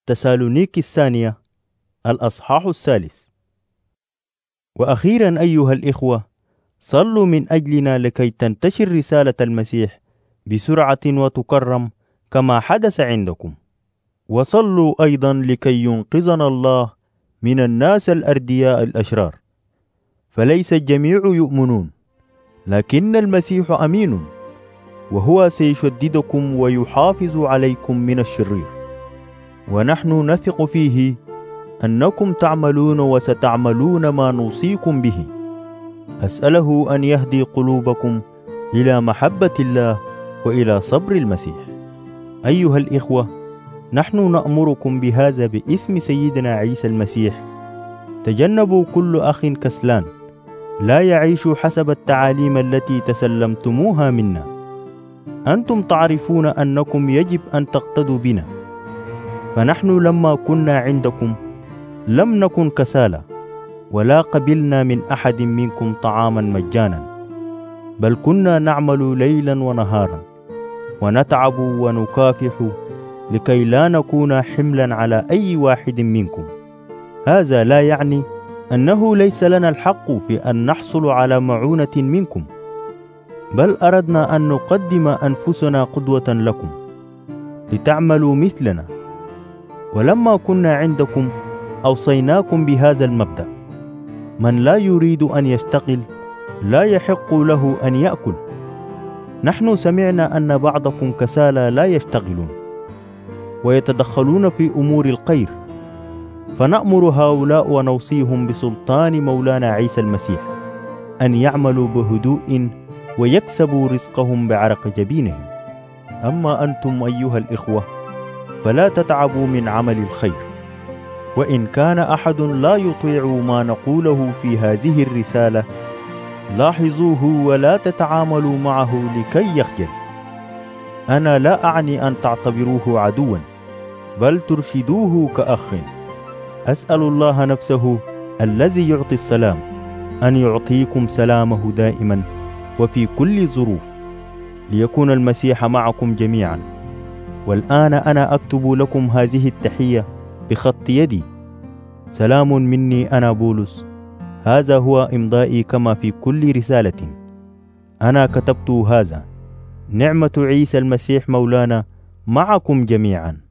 تسالونيك الثانية الأصحاح 3. وأخيرا أيها الإخوة، صلوا من أجلنا لكي تنتشر رسالة المسيح بسرعة وتكرم كما حدث عندكم، وصلوا أيضا لكي ينقذنا الله من الناس الأردياء الأشرار، فليس الجميع يؤمنون، لكن المسيح أمين، وهو سيشددكم ويحافظ عليكم من الشرير، ونحن نثق فيه أنكم تعملون وستعملون ما نوصيكم به. أسأله أن يهدي قلوبكم إلى محبة الله وإلى صبر المسيح. أيها الإخوة، نحن نأمركم بهذا باسم سيدنا عيسى المسيح: تجنبوا كل أخ كسلان لا يعيش حسب التعاليم التي تسلمتموها منا. أنتم تعرفون أنكم يجب أن تقتدوا بنا، فنحن لما كنا عندكم لم نكن كسالى، ولا قبلنا من أحد منكم طعاما مجانا، بل كنا نعمل ليلا ونهارا، ونتعب ونكافح لكي لا نكون حملا على أي واحد منكم. هذا لا يعني أنه ليس لنا الحق في أن نحصل على معونة منكم، بل أردنا أن نقدم أنفسنا قدوة لكم لتعملوا مثلنا. ولما كنا عندكم أوصيناكم بهذا المبدأ: من لا يريد أن يشتغل لا يحق له أن يأكل. نحن سمعنا أن بعضكم كسالى لا يشتغلون ويتدخلون في أمور الخير، فنأمر هؤلاء ونوصيهم بسلطان مولانا عيسى المسيح أن يعملوا بهدوء ويكسبوا رزقهم بعرق جبينهم. أما أنتم أيها الإخوة فلا تتعبوا من عمل الخير، وإن كان أحد لا يطيع ما نقوله في هذه الرسالة لاحظوه ولا تتعاملوا معه لكي يخجل. أنا لا أعني أن تعتبروه عدوا، بل ترشدوه كأخ. أسأل الله نفسه الذي يعطي السلام أن يعطيكم سلامه دائما وفي كل ظروف، ليكون المسيح معكم جميعا. والآن أنا أكتب لكم هذه التحية بخط يدي. سلام مني أنا بولس، هذا هو إمضائي كما في كل رسالة. أنا كتبت هذا. نعمة عيسى المسيح مولانا معكم جميعا.